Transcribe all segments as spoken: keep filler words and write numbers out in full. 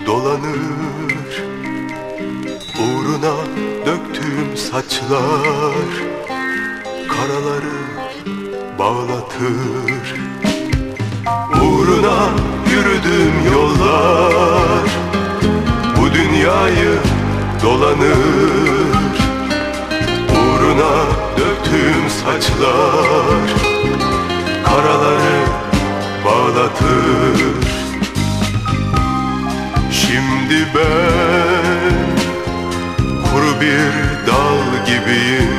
dolanır. Uğruna döktüğüm saçlar karaları bağlatır. Uğruna yürüdüğüm yollar bu dünyayı dolanır. Uğruna döktüğüm saçlar karaları bağlatır. Şimdi ben kuru bir dal gibiyim,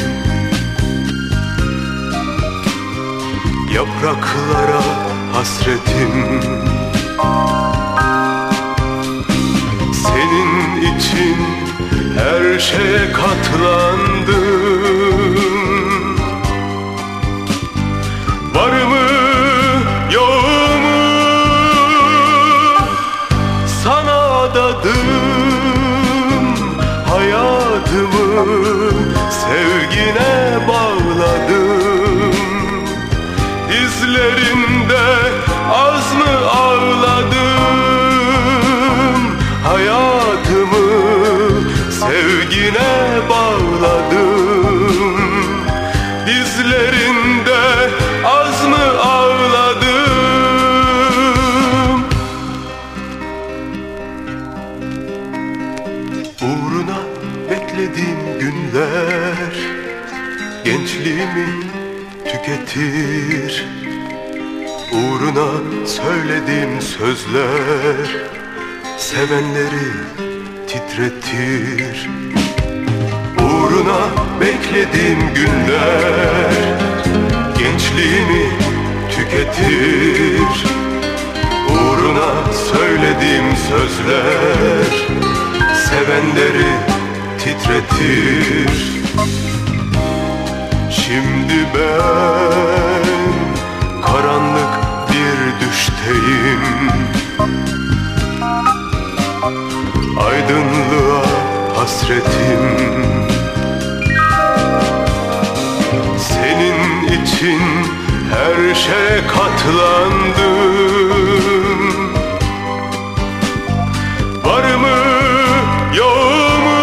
yapraklara hasretim. Senin için her şeye katlandım. Varımı yoğumu sana adadım. Hayatımı sevgine bağladım. Dizlerinde az mı ağladım? Hayatımı sevgine bağladım. Dizlerinde az mı ağladım? Uğruna beklediğim günler gençliğimi tüketir. Uğruna söylediğim sözler sevenleri titretir. Uğruna beklediğim günler gençliğimi tüketir. Uğruna söylediğim sözler sevenleri titretir. Şimdi ben karanlık bir düşteyim. Aydınlığa hasretim. Senin için her şeye katlandım. Varımı yoğumu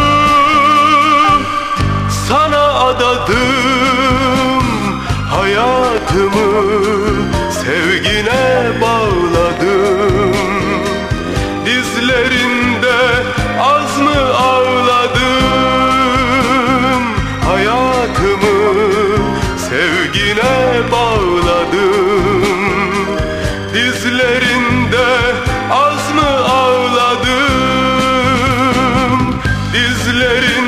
sana adadım. Hayatımı sevgine bağladım. Dizlerinde az mı ağladım? Hayatımı sevgine bağladım. Dizlerinde az mı ağladım? Dizlerinde